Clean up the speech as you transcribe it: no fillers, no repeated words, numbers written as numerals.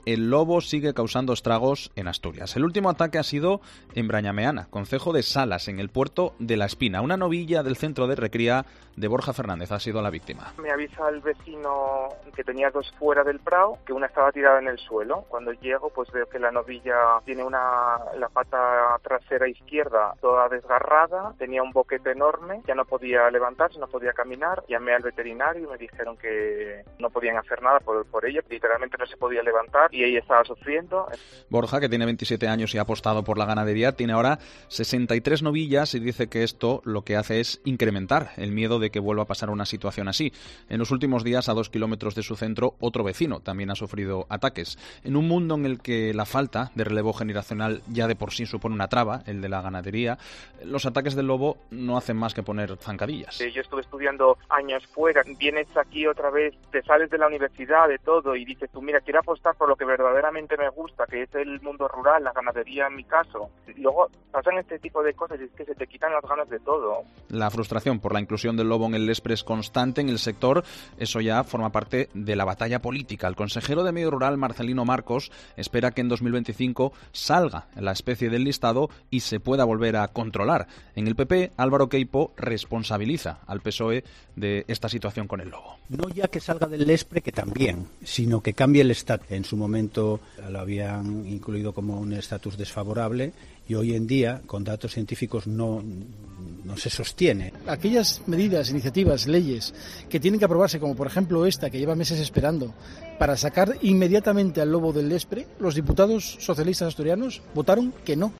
El lobo sigue causando estragos en Asturias. El último ataque ha sido en Brañameana, concejo de Salas, en el puerto de La Espina. Una novilla del centro de recría de Borja Fernández ha sido la víctima. Me avisa el vecino que tenía dos fuera del prado, que una estaba tirada en el suelo. Cuando llego, pues veo que la novilla tiene la pata trasera izquierda toda desgarrada, tenía un boquete enorme, ya no podía levantarse, no podía caminar. Llamé al veterinario y me dijeron que no podían hacer nada por ella, literalmente no se podía levantar y ella estaba sufriendo. Borja, que tiene 27 años y ha apostado por la ganadería, tiene ahora 63 novillas y dice que esto lo que hace es incrementar el miedo de que vuelva a pasar una situación así. En los últimos días, a 2 kilómetros de su centro, otro vecino también ha sufrido ataques. En un mundo en el que la falta de relevo generacional ya de por sí supone una traba, el de la ganadería, los ataques del lobo no hacen más que poner zancadillas. Yo estuve estudiando años fuera, vienes aquí otra vez, te sales de la universidad, de todo, y dices tú, mira, quiero apostar por lo que verdaderamente me gusta, que es el mundo rural, la ganadería en mi caso. Y luego pasan este tipo de cosas y es que se te quitan las ganas de todo. La frustración por la inclusión del lobo en el Lespre es constante en el sector. Eso ya forma parte de la batalla política. El consejero de Medio Rural, Marcelino Marcos, espera que en 2025 salga la especie del listado y se pueda volver a controlar. En el PP, Álvaro Queipo responsabiliza al PSOE de esta situación con el lobo. No ya que salga del Lespre, que también, sino que cambie el estatus. En su momento lo habían incluido como un estatus desfavorable y hoy en día, con datos científicos, no se sostiene. Aquellas medidas, iniciativas, leyes que tienen que aprobarse, como por ejemplo esta, que lleva meses esperando, para sacar inmediatamente al lobo del Lespre, los diputados socialistas asturianos votaron que no.